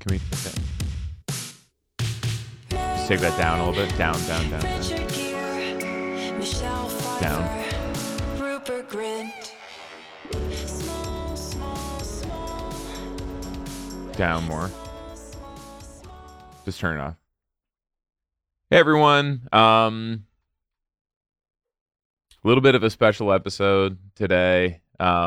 Can we just take that down a little bit? Down. Down more. Just turn it off. Hey everyone. A little bit of a special episode today.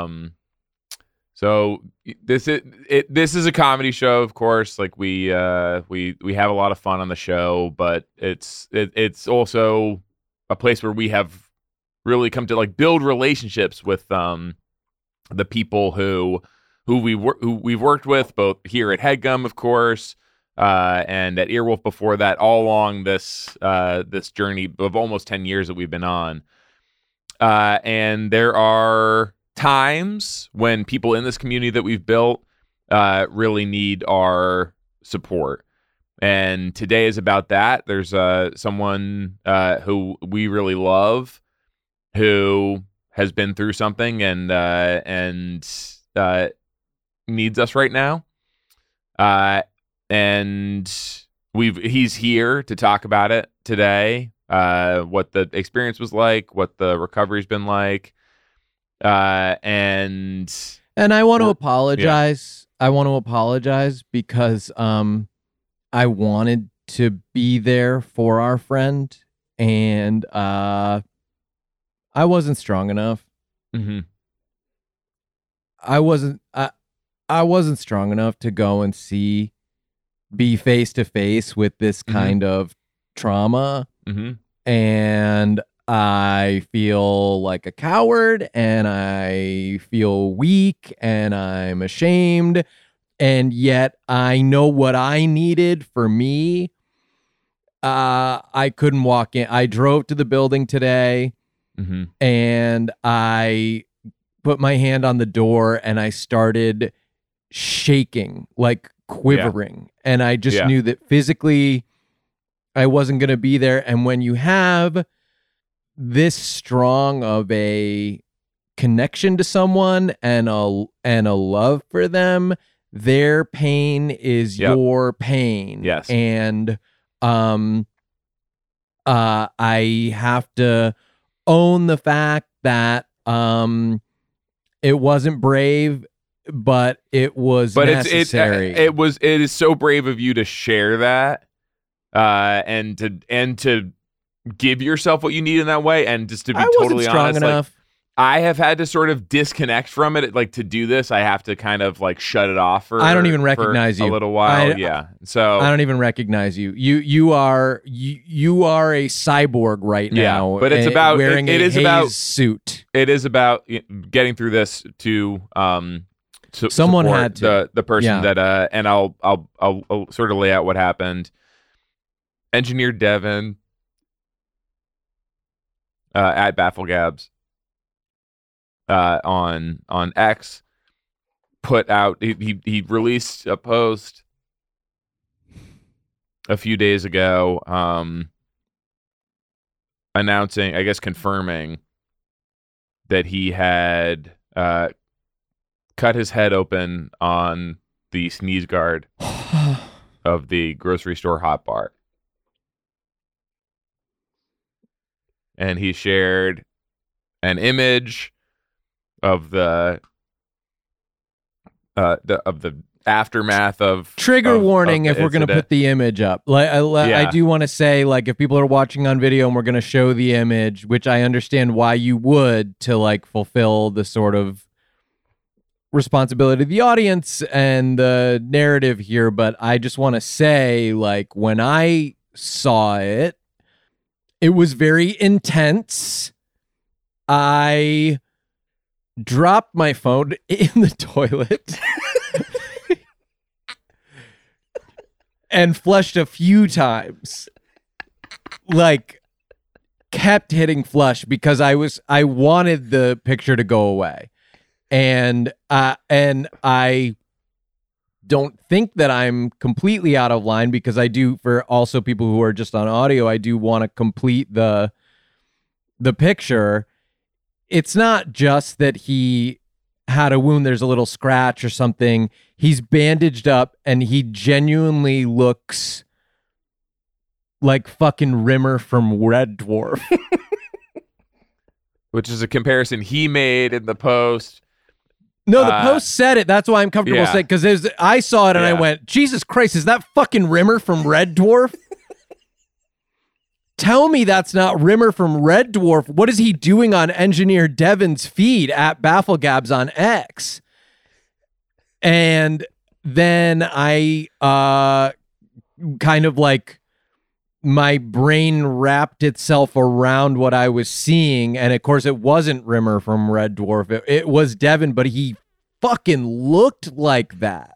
So this is a comedy show, of course. Like we have a lot of fun on the show, but it's also a place where we have really come to like build relationships with the people who we've worked with, both here at HeadGum, of course, and at Earwolf before that, all along this journey of almost 10 years that we've been on. And there are times when people in this community that we've built really need our support. And today is about that. There's someone who we really love who has been through something and needs us right now. And he's here to talk about it today. What the experience was like, what the recovery's been like. And I want to apologize. Yeah. I want to apologize because I wanted to be there for our friend, and I wasn't strong enough. Mm-hmm. I wasn't strong enough to go and be face to face with this kind of trauma. Mm-hmm. And I feel like a coward, and I feel weak, and I'm ashamed, and yet I know what I needed for me. I couldn't walk in. I drove to the building today, and I put my hand on the door, and I started shaking, like quivering, and I just knew that physically I wasn't going to be there. And when you have this strong of a connection to someone and a love for them, their pain is your pain. Yes. And I have to own the fact that it wasn't brave, but it was necessary. It is so brave of you to share that. And to give yourself what you need in that way, and just to be totally strong honest, enough. Like, I have had to sort of disconnect from it. Like, to do this, I have to kind of like shut it off for. I don't even recognize you a little while. So I don't even recognize you. You are a cyborg right now. But it's about wearing it a is Haze about suit. It is about getting through this to someone support had to the person that and I'll sort of lay out what happened. Engineer Devin at Bafflegabs on X put out he released a post a few days ago announcing, I guess confirming, that he had cut his head open on the sneeze guard of the grocery store hot bar. And he shared an image of the aftermath of trigger warning if we're going to incident. put the image up. I do want to say, like, if people are watching on video and we're going to show the image, which I understand why you would, to like fulfill the sort of responsibility of the audience and the narrative here, but I just want to say, like, when I saw it, it was very intense. I dropped my phone in the toilet and flushed a few times. Like, kept hitting flush because I wanted the picture to go away. And I don't think that I'm completely out of line, because I do, for also people who are just on audio, I do want to complete the picture. It's not just that he had a wound, there's a little scratch or something. He's bandaged up and he genuinely looks like fucking Rimmer from Red Dwarf. Which is a comparison he made in the post. No, the post said it. That's why I'm comfortable saying, because I saw it and I went, Jesus Christ, is that fucking Rimmer from Red Dwarf? Tell me that's not Rimmer from Red Dwarf. What is he doing on Engineer Devin's feed at Bafflegabs on X? And then I kind of like my brain wrapped itself around what I was seeing. And of course, it wasn't Rimmer from Red Dwarf. It was Devin, but he fucking looked like that.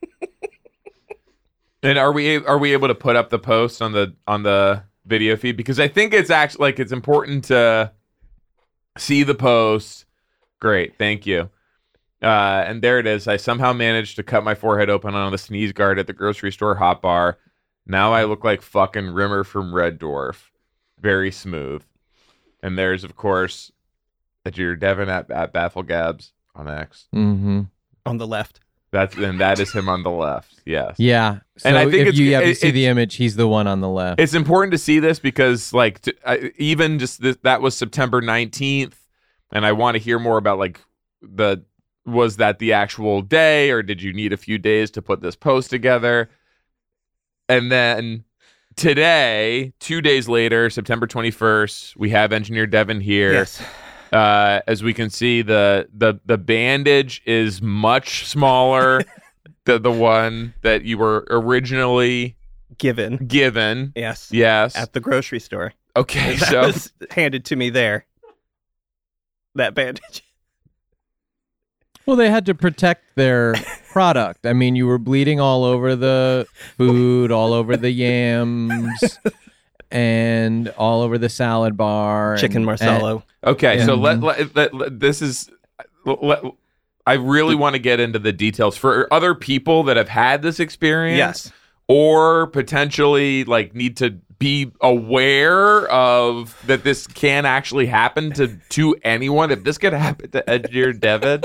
And are we able to put up the post on the video feed? Because I think it's actually like it's important to see the post. Great, thank you. And there it is. I somehow managed to cut my forehead open on the sneeze guard at the grocery store hot bar. Now I look like fucking Rimmer from Red Dwarf. Very smooth. And there's, of course, Engineer Devin at Bafflegabs on X. Mm-hmm. On the left. That is him on the left. Yes. Yeah. So and I think if you have to see the image, he's the one on the left. It's important to see this because, like, even just that was September 19th, and I want to hear more about like was that the actual day, or did you need a few days to put this post together? And then today, 2 days later, September 21st, we have Engineer Devin here. Yes. As we can see, the bandage is much smaller than the one that you were originally given. Yes. At the grocery store. Okay, that so was handed to me there. That bandage. Well, they had to protect their product. I mean, you were bleeding all over the food, all over the yams, and all over the salad bar. Chicken Marsala. Okay, so this is. I really want to get into the details for other people that have had this experience. Yes. Or potentially like need to be aware of that this can actually happen to anyone. If this could happen to Engineer Devin.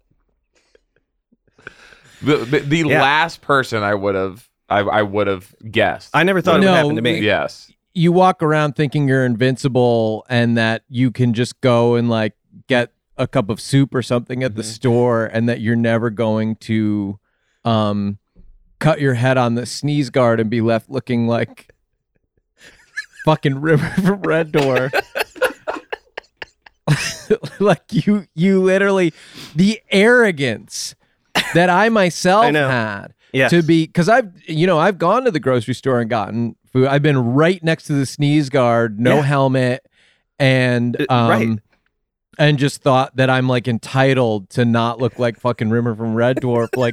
The last person I would have guessed. I never thought it would happen to me. Yes. You walk around thinking you're invincible and that you can just go and like get a cup of soup or something at the store, and that you're never going to cut your head on the sneeze guard and be left looking like fucking River from Red Door. Like you literally, the arrogance that I myself had to be, because I've gone to the grocery store and gotten food. I've been right next to the sneeze guard, no helmet, and and just thought that I'm like entitled to not look like fucking Rimmer from Red Dwarf, like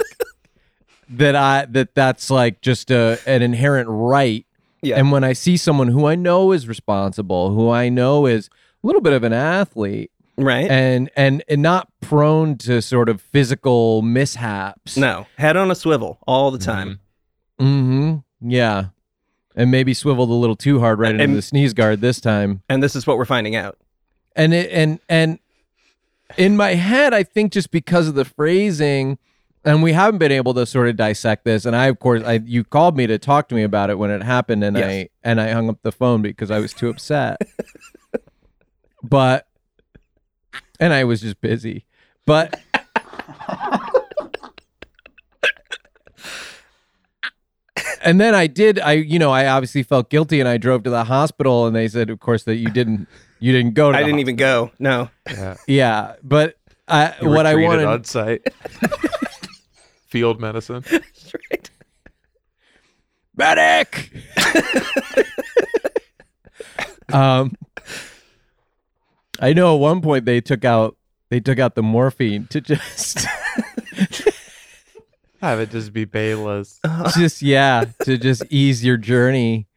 that's like just an inherent right. Yeah. And when I see someone who I know is responsible, who I know is a little bit of an athlete, right, and not prone to sort of physical mishaps. No, head on a swivel all the time. Mm-hmm. Yeah, and maybe swiveled a little too hard right into the sneeze guard this time. And this is what we're finding out. And in my head, I think just because of the phrasing, and we haven't been able to sort of dissect this. And I, of course, you called me to talk to me about it when it happened, and I hung up the phone because I was too upset. And I was just busy. But and then I obviously felt guilty, and I drove to the hospital, and they said, of course, that you didn't go to I didn't even go. No. Yeah, but what I wanted on site. Field medicine. That's right. Medic. I know at one point they took out the morphine to just have it just be Bayla's. To just ease your journey.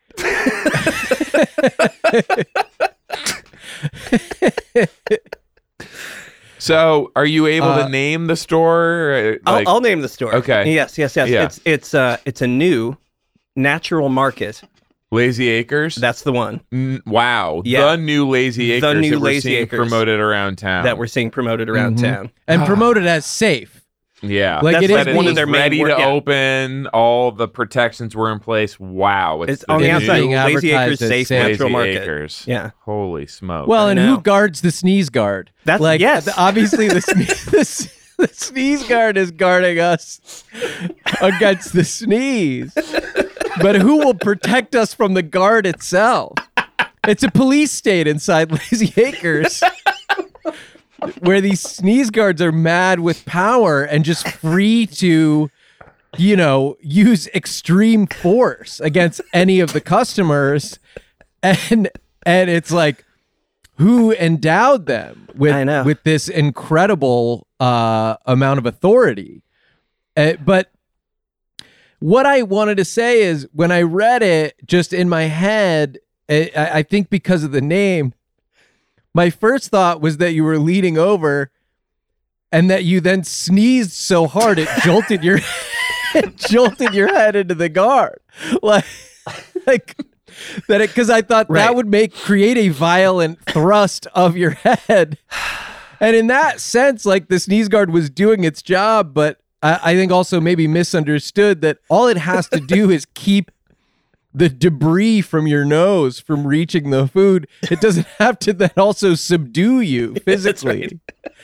So, are you able to name the store? I'll name the store. Okay. Yes. Yeah. It's a new natural market Lazy Acres. That's the one Wow. Yeah. The new Lazy Acres The new that we're Lazy seeing Acres promoted around town. that we're seeing promoted around Mhm. town. And promoted as safe. Yeah. Like, That's it like is one being of their main ready to yeah. open. All the protections were in place. Wow. It's on the new outside. being Lazy advertised Acres as Safe safe. Natural Lazy Market. Acres. Yeah. Holy smoke. Well, I and know. who guards the sneeze guard? That's like yes. obviously the sneeze guard is guarding us against the sneeze. But who will protect us from the guard itself? It's a police state inside Lazy Acres. Where these sneeze guards are mad with power and just free to, use extreme force against any of the customers. And it's like, who endowed them I know. with this incredible amount of authority? But what I wanted to say is, when I read it, just in my head, I think because of the name, my first thought was that you were leaning over and that you then sneezed so hard it jolted your head into the guard. Like that because I thought Right. that would create a violent thrust of your head. And in that sense, like, the sneeze guard was doing its job, but I think also maybe misunderstood that all it has to do is keep the debris from your nose from reaching the food. It doesn't have to then also subdue you physically.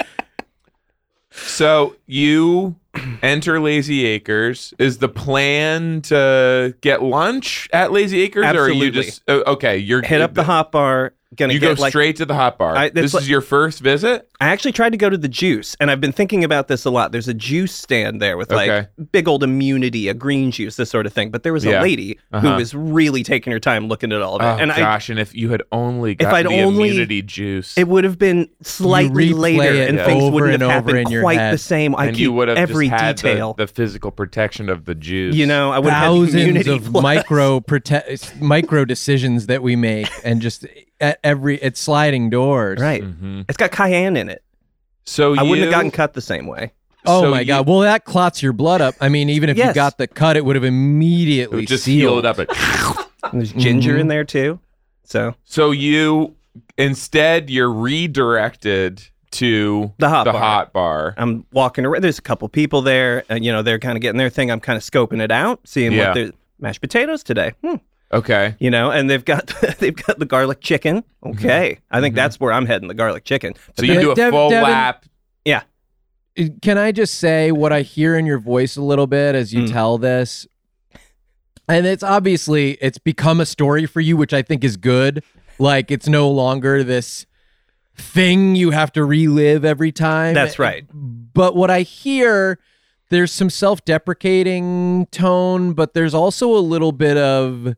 So you enter Lazy Acres. Is the plan to get lunch at Lazy Acres, or are you Absolutely. just okay? You're Hit up the hot bar. Gonna You get go straight to the hot bar. This like- is your first visit. I actually tried to go to the Juice, and I've been thinking about this a lot. There's a juice stand there with Okay. like big old Immunity, a green juice, this sort of thing. But there was Yeah. a lady who Uh-huh. was really taking her time looking at all of it. Oh and gosh! And if you had only got I'd the only- immunity juice, it would have been slightly replay later, it and things over wouldn't and have over in happened your quite head. the same. I and keep you would have every just had detail. the physical protection of the juice. I would have had Thousands immunity of plus. micro decisions that we make, and just at it's sliding doors. Right. Mhm. It's got cayenne in it. So I wouldn't have you- gotten cut the same way. Oh So my you- God. Well, that clots your blood up. I mean, even if you Yes. got the cut, it would have It immediately would just sealed. heal it up. And there's ginger Mhm. in there too. So So you're redirected to The hot bar. hot bar. I'm walking around. There's a couple people there, and they're kind of getting their thing. I'm kind of scoping it out, seeing Yeah. what there's mashed potatoes today. Okay. And they've got the garlic chicken. Okay, I think that's where I'm heading. The garlic chicken. So you do a full Devin- lap. Yeah, Can I just say what I hear in your voice a little bit as you tell this? And it's become a story for you, which I think is good. Like, it's no longer this thing you have to relive every time. That's right. But what I hear, there's some self-deprecating tone, but there's also a little bit of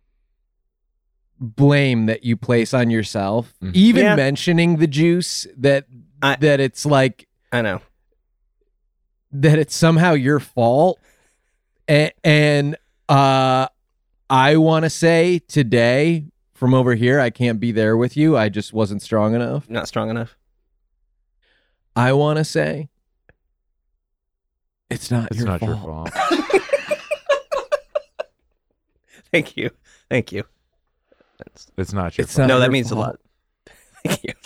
blame that you place on yourself. Mhm. Even Yeah. mentioning the juice, that it's like I know. that it's somehow your fault. And I want to say today, from over here, I can't be there with you. I just wasn't strong enough. Not strong enough. I want to say it's not It's your not your fault. fault. Thank you. Thank you. It's not your It's fault. not No, that your means a fault. lot. Thank you.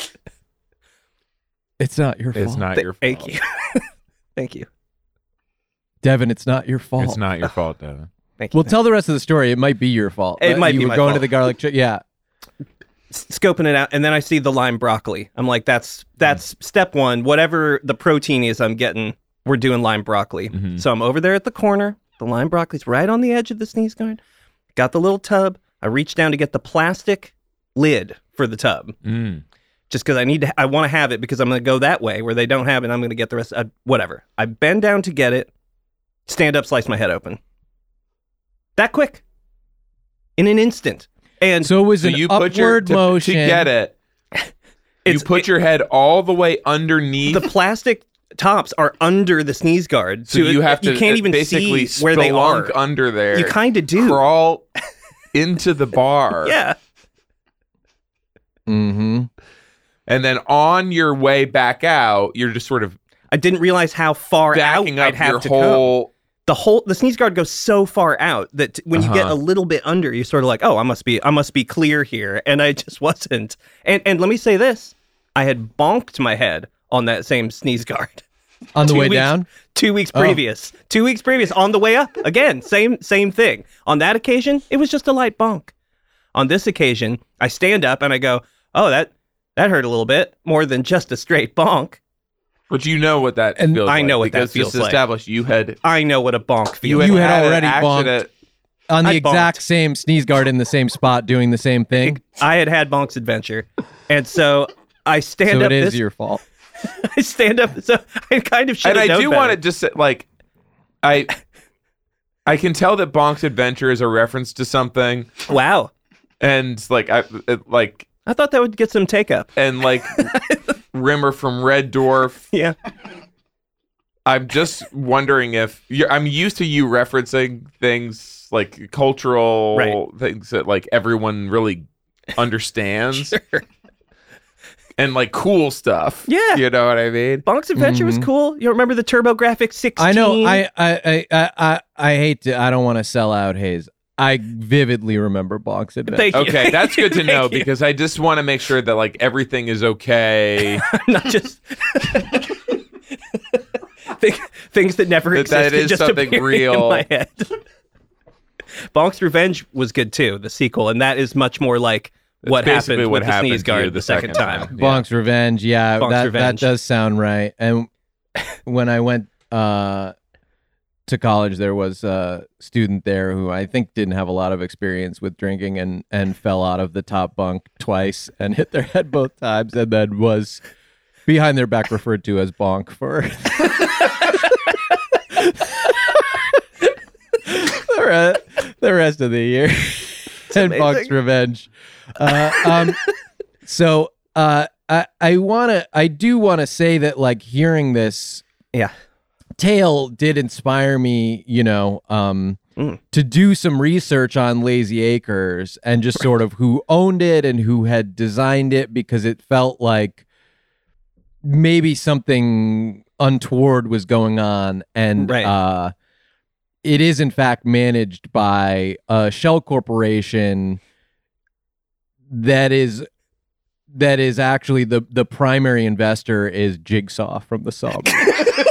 It's not your fault. It's not your fault. Thank you. Thank you. Devin, it's not your fault. It's not your fault, Devin. Thank you. Well, tell the rest of the story. It might be your fault. It might you be were my going to fault. the garlic chicken. Yeah. Scoping it out, and then I see the lime broccoli. I'm like, that's step one. Whatever the protein is I'm getting, we're doing lime broccoli. Mhm. So I'm over there at the corner. The lime broccoli's right on the edge of the sneeze guard. Got the little tub. I reach down to get the plastic lid for the tub, Mm. just because I want to have it, because I'm going to go that way where they don't have it. I'm going to get the rest. Whatever. I bend down to get it. Stand up, slice my head open. That quick. In an instant. And So it was So an you put your upward motion. to get it. You put your head all the way underneath. the plastic tops are under the sneeze guard, so you have to you can't even basically see where they spelunk are. under there. You kind of do. crawl into the bar. Yeah. Mm-hmm. And then on your way back out, you're just sort of I didn't realize how far out backing I'd up have your to whole the sneeze guard goes so far out that when you get a little bit under, you're sort of like, oh, I must be clear here, and I just wasn't. And let me say this: I had bonked my head on that same sneeze guard On the way down? 2 weeks previous. 2 weeks previous, on the way up. Again, same thing. On that occasion, it was just a light bonk. On this occasion, I stand up and I go, oh, that hurt a little bit, more than just a straight bonk. But you know what that feels like. I know what that because feels just like. established you had I know what a bonk feels You like. had an already accident. On the I exact bonked. same sneeze guard in the same spot doing the same thing. I had Bonk's adventure. And so I stand So up. it is your fault. I stand up. So I kind of should And have I known do better. want to just say, like, I can tell that Bonk's adventure is a reference to something, Wow. and like I thought that would get some take up. and like Rimmer from Red Dwarf. Yeah. I'm just wondering if I'm used to you referencing things like cultural things that like everyone really understands. Sure. And like cool stuff. Yeah. You know what I mean? Bonk's adventure was cool. You remember the TurboGrafx 16? I know. I hate to. I don't want to sell out Hayes. I vividly remember Bonk's adventure. Thank you. Okay, that's good to know Thank you. because I just want to make sure that like everything is okay. Not just things that never That existed is just something appearing real. in my head. Bonk's Revenge was good too, the sequel, and that is much more like what basically happened what with the happened sneeze to you guard the the second second time. time. Bonk's Revenge. Yeah, Bonk's that Revenge. does sound right. And when I went to college, there was a student there who I think didn't have a lot of experience with drinking and fell out of the top bunk twice and hit their head both times, and then was behind their back referred to as Bonk for the rest of the year. And amazing. Bonk's Revenge. So I do want to say that like hearing this Yeah. tale did inspire me, to do some research on Lazy Acres and just sort of who owned it and who had designed it, because it felt like maybe something untoward was going on. And Right. it is in fact managed by a shell corporation that is actually the primary investor is Jigsaw from the Saw movie.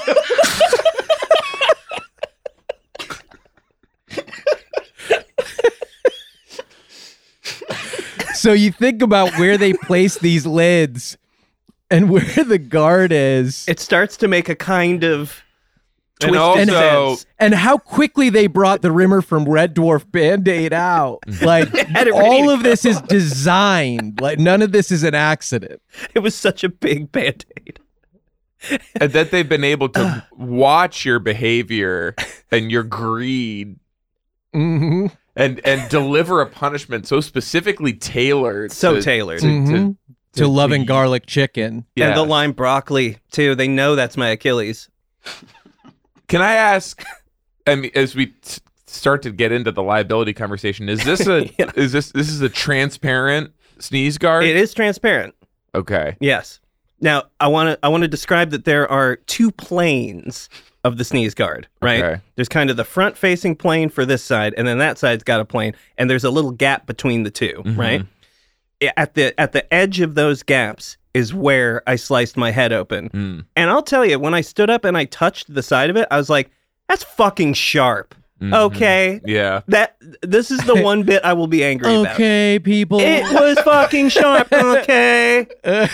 So you think about where they place these lids and where the guard is, It starts to make a kind of And twisted also- sense. and how quickly they brought the Rimmer from Red Dwarf Band-Aid out. Like had it ready all to of this is designed. Like none of this is an accident. It was such a big Band-Aid. And that they've been able to watch your behavior and your greed Mm-hmm. and deliver a punishment so specifically tailored. So to- tailored. To loving garlic chicken. Yeah. And the lime broccoli, too. They know that's my Achilles. Can I ask? I mean, as we start to get into the liability conversation, is this a Yeah. is this a transparent sneeze guard? It is transparent. Okay. Yes. Now, I want to describe that there are two planes of the sneeze guard, right? Okay. There's kind of the front-facing plane for this side, and then that side's got a plane, and there's a little gap between the two, right? At the edge of those gaps is where I sliced my head open. And I'll tell you, when I stood up and I touched the side of it, I was like, that's fucking sharp. Okay. Yeah. This is the one bit I will be angry about. Okay, people. It was fucking sharp, okay?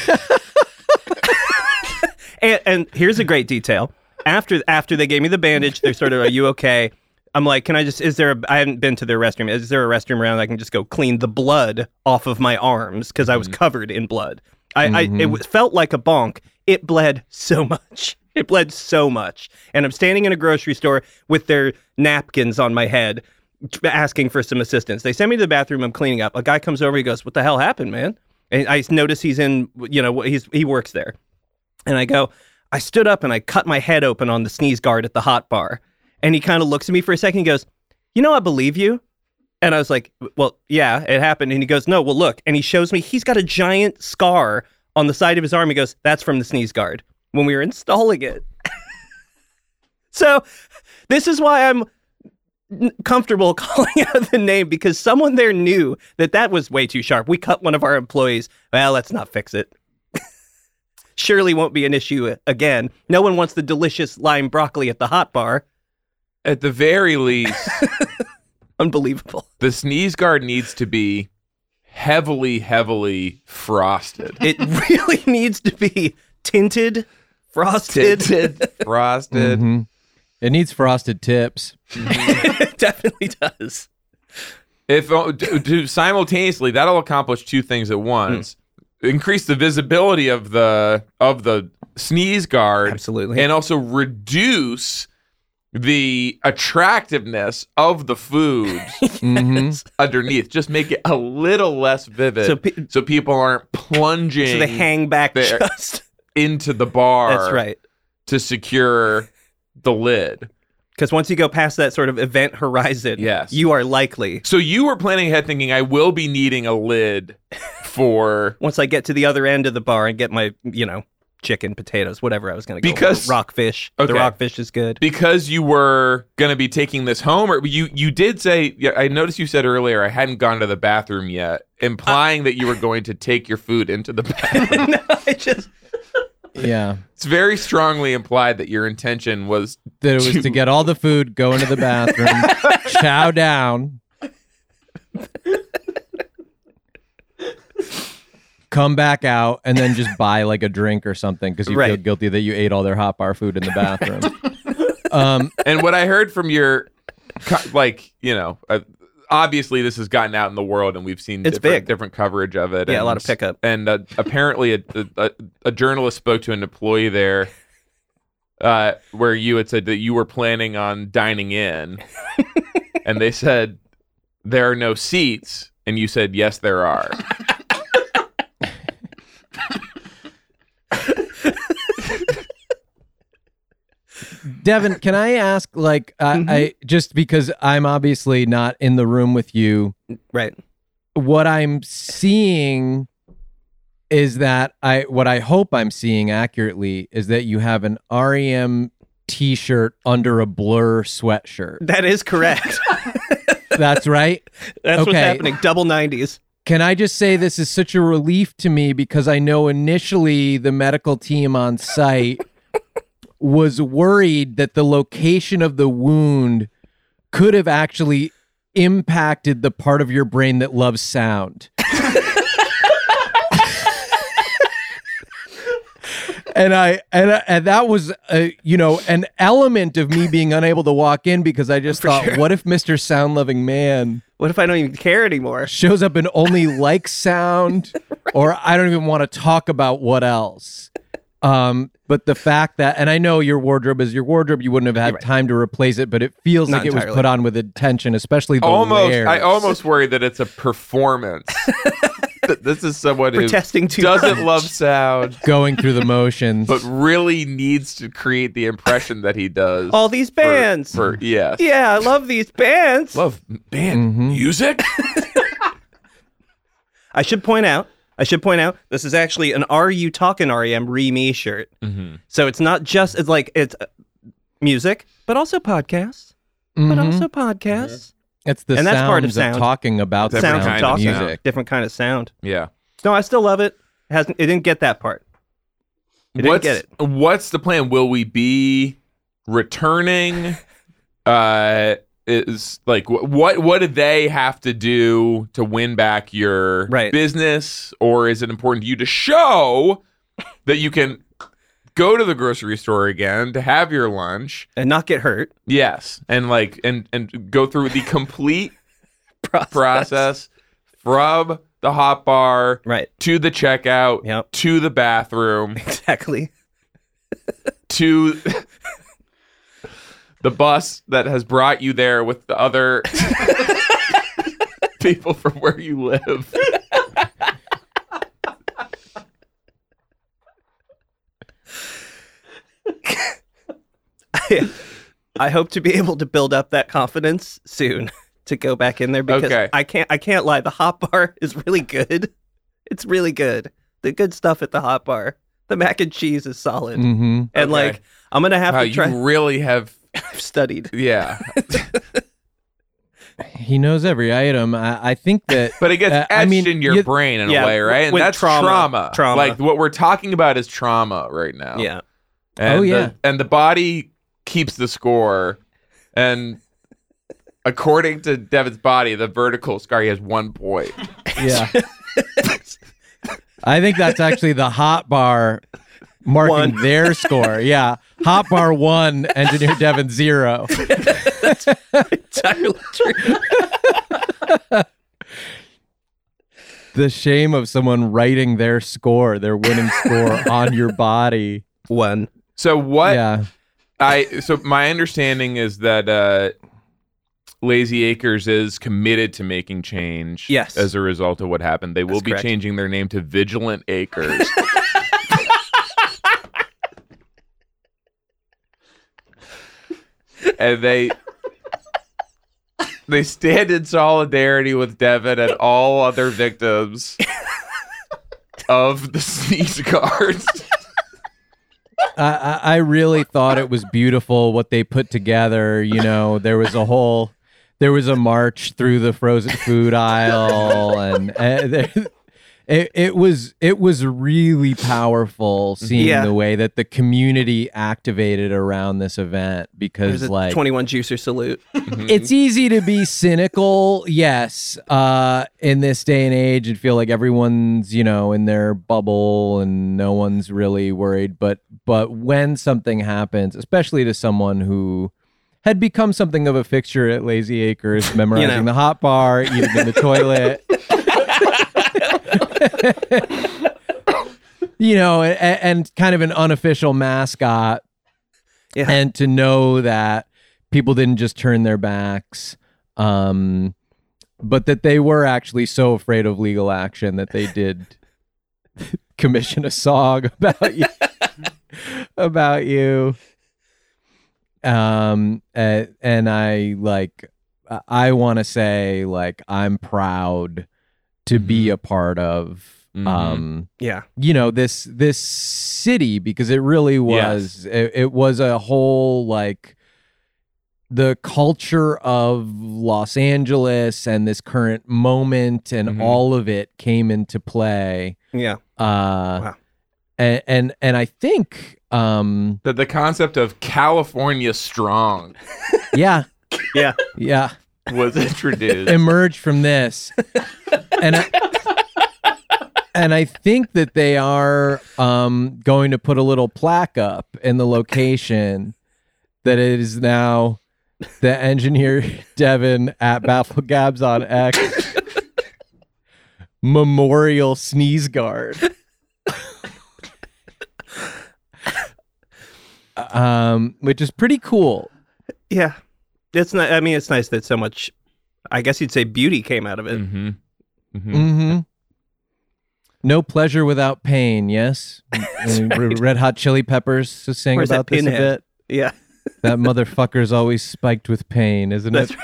and here's a great detail. After they gave me the bandage, they're sort of, are you okay? I'm like, I haven't been to their restroom. Is there a restroom around I can just go clean the blood off of my arms? Because I was covered in blood. It felt like a bonk. It bled so much. It bled so much. And I'm standing in a grocery store with their napkins on my head asking for some assistance. They send me to the bathroom. I'm cleaning up. A guy comes over. He goes, what the hell happened, man? And I notice he's in, he works there. And I go, I stood up and I cut my head open on the sneeze guard at the hot bar. And he kind of looks at me for a second. He goes, I believe you. And I was like, well, yeah, it happened. And he goes, no, well, look. And he shows me, he's got a giant scar on the side of his arm. He goes, that's from the sneeze guard when we were installing it. So this is why I'm comfortable calling out the name, because someone there knew that was way too sharp. We cut one of our employees. Well, let's not fix it. Surely won't be an issue again. No one wants the delicious lime broccoli at the hot bar. At the very least, Unbelievable. the sneeze guard needs to be heavily, heavily frosted. It really needs to be tinted, frosted. Frosted. Mhm. It needs frosted tips. It definitely does. If simultaneously, that'll accomplish two things at once: increase the visibility of the sneeze guard, Absolutely. and also reduce the attractiveness of the food Mhm. underneath. Just make it a little less vivid, So so people aren't plunging So they hang back there. just. into the bar. That's right. To secure the lid. Because once you go past that sort of event horizon, Yes. you are likely, So you were planning ahead, thinking I will be needing a lid for once I get to the other end of the bar and get my, chicken, potatoes, whatever I was going to go Because- for. Rockfish. Okay. The rockfish is good. because you were going to be taking this home, or you did say, yeah, I noticed you said earlier I hadn't gone to the bathroom yet, implying that you were going to take your food into the bathroom. No, I just... Yeah. It's very strongly implied that your intention was That it was to get all the food, go into the bathroom, chow down, come back out, and then just buy like a drink or something because you feel Right. guilty that you ate all their hot bar food in the bathroom. And what I heard from your, obviously this has gotten out in the world and we've seen It's big. different coverage of it. Yeah, a and, lot of pickup. And apparently a journalist spoke to an employee there where you had said that you were planning on dining in. And they said, there are no seats. And you said, yes, there are. Devin, can I ask, I just because I'm obviously not in the room with you, Right. what I'm seeing is that what I hope I'm seeing accurately is that you have an REM t-shirt under a Blur sweatshirt. That is correct. That's right. That's what's Okay. happening. Double 90s. Can I just say this is such a relief to me because I know initially the medical team on site was worried that the location of the wound could have actually impacted the part of your brain that loves sound. And that was an element of me being unable to walk in because I just thought, sure. what if Mr. Sound Loving Man What if I don't even care anymore? shows up and only likes sound, or I don't even want to talk about what else. But the fact that, and I know your wardrobe is your wardrobe, you wouldn't have had Right. time to replace it, but it feels Not like it was entirely. put on with intention, especially the layers. I almost worry that it's a performance. That this is someone who Protesting too doesn't much. love sound, going through the motions. but really needs to create the impression that he does. All these bands. Yes. Yeah, I love these bands. Love band music. I should point out, this is actually an Are You Talkin' REM Re-Me shirt. So it's not just, it's music, but also podcasts. But also podcasts. It's the and that's part of sounds sound. talking about the Different Sounds of kind of talking. music. Different kind of sound. Yeah. No, I still love it. It didn't get that part. It didn't get it. What's the plan? Will we be returning? Is like what do they have to do to win back your Right. business, or is it important to you to show that you can go to the grocery store again to have your lunch? And not get hurt. Yes, and and go through the complete process from the hot bar Right. to the checkout Yep. to the bathroom Exactly. to the bus that has brought you there with the other people from where you live. I hope to be able to build up that confidence soon to go back in there because Okay. I can't lie. The hot bar is really good. It's really good. The good stuff at the hot bar. The mac and cheese is solid. Mm-hmm. And Okay. I'm gonna have Wow, to try. you really have I've studied. Yeah. He knows every item. I think that, But it gets etched in your brain in a way, right? And with that's trauma. Trauma. Like what we're talking about is trauma right now. Yeah. And and the body keeps the score. And according to Devin's body, the vertical scar, he has 1 point. yeah. I think that's actually the hot bar marking their score. Yeah. Hot bar 1, Engineer Devin 0. Entirely true. The shame of someone writing their score, their winning score on your body. 1. So what Yeah. so my understanding is that Lazy Acres is committed to making change. Yes. As a result of what happened. They will be correct. changing their name to Vigilant Acres. And they stand in solidarity with Devin and all other victims of the sneeze guards. I really thought it was beautiful what they put together. You know, there was a march through the frozen food aisle, and it was really powerful seeing the way that the community activated around this event, because There's a like 21 juicer salute. it's easy to be cynical, yes, in this day and age, and feel like everyone's, you know, in their bubble and no one's really worried. But when something happens, especially to someone who had become something of a fixture at Lazy Acres, memorizing the hot bar, eating in the toilet, you know, and kind of an unofficial mascot. Yeah. And to know that people didn't just turn their backs, but that they were actually so afraid of legal action that they did commission a song about you. About you. And I want to say, like, I'm proud to be a part of Yeah. you know, this city, because it really was it was a whole, like, the culture of Los Angeles and this current moment and all of it came into play. Yeah. Wow. And I think That the concept of California Strong yeah Yeah. was introduced. emerged from this. And I think that they are going to put a little plaque up in the location that it is now the Engineer Devin at Baffle Gabs on X Memorial Sneeze Guard. Which is pretty cool. Yeah. It's not, I mean, it's nice that so much, I guess you'd say, beauty came out of it. No pleasure without pain, yes? Red Hot Chili Peppers to sing Where's about that this a Pinhead? bit. Yeah. That motherfucker's always spiked with pain, isn't That's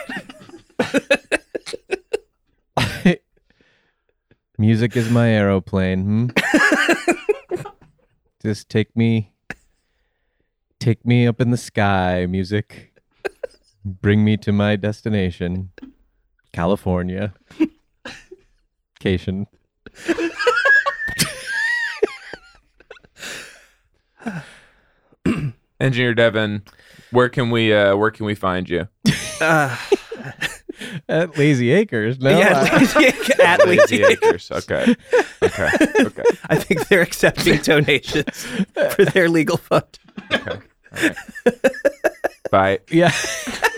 it? right. Music is my aeroplane. Just take me up in the sky, music. Bring me to my destination, California. Cation. Engineer Devin, where can we find you? At Lazy Acres, no? At Lazy Acres. Okay. I think they're accepting donations for their legal fund. Okay. All right. Bye. Yeah.